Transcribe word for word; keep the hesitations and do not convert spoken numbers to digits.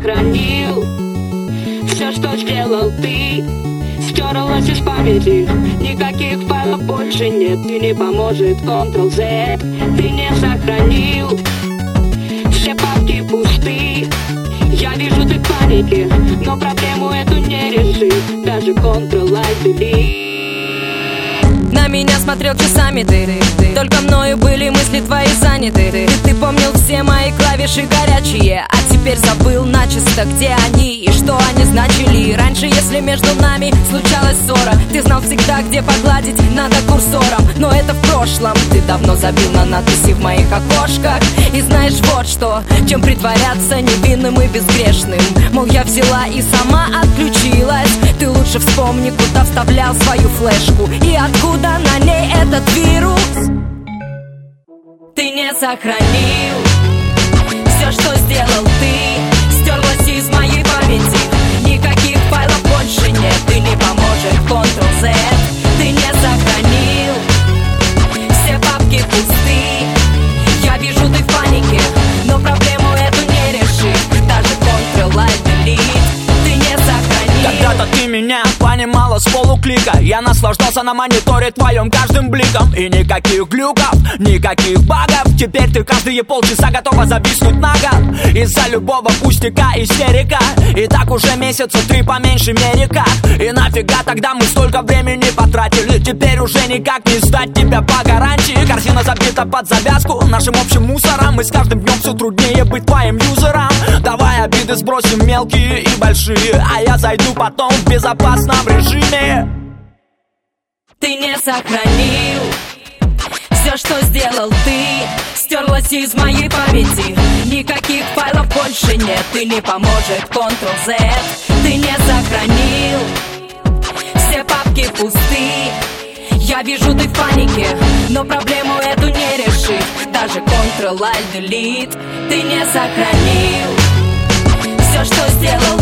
сохранил. Все, что сделал ты, стерлось из памяти. Никаких файлов больше нет, и не поможет контрол зет. Ты не сохранил, все папки пусты. Я вижу, ты в панике, но проблему эту не решит даже контрол альт делит. На меня смотрел часами ты, ты, только мною были мысли твои заняты. Ты, ты помнил все мои клавиши горячие, а теперь забыл начисто, где они и что они значили. Раньше, если между нами случалась ссора, ты знал всегда, где погладить надо курсором. Но это в прошлом, ты давно забил на надписи в моих окошках. И знаешь вот что, чем притворяться невинным и безгрешным. Мол, я взяла и сама отключилась. Ты лучше вспомни, куда вставлял свою флешку и откуда на ней этот вирус. Ты не сохранил все, что сделал ты, стерлось из моей памяти. Никаких файлов больше нет, и не поможет контрол зет. Ты не сохранил, все папки пусты. Я вижу, ты в панике, но проблему эту не решит даже контрол альт делит. Ты не сохранил. Когда-то ты меня понимала с полуклика. Я наслаждался на мониторе твоем каждым бликом. И никаких глюков, никаких багов. Теперь ты каждые полчаса готова зависнуть на год из-за любого пустяка истерика. И так уже месяца три по меньшей мере как. И нафига тогда мы столько времени потратили? Теперь уже никак не сдать тебя по гарантии. Корзина забита под завязку нашим общим мусором. И с каждым днем все труднее быть твоим юзером. Давай обиды сбросим мелкие и большие, а я зайду потом в безопасном режиме. Ты не сохранил все, что сделал ты, стерлось из моей памяти. Никаких файлов больше нет, и не поможет контрол зет. Ты не сохранил, все папки пусты. Я вижу, ты в панике, но проблему эту не решит даже контрол альт делит. Ты не сохранил все, что сделал